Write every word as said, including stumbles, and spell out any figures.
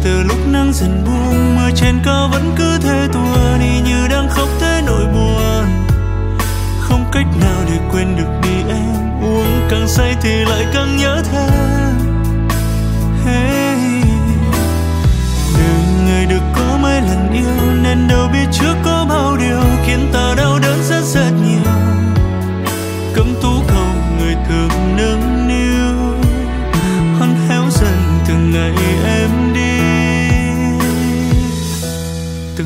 từ lúc nắng dần buông, mưa trên cao vẫn cứ thế tua đi như đang khóc thế nỗi buồn. Không cách nào để quên được đi em, uống càng say thì lại càng nhớ thêm. Hey, đời người được có mấy lần yêu nên đâu biết trước có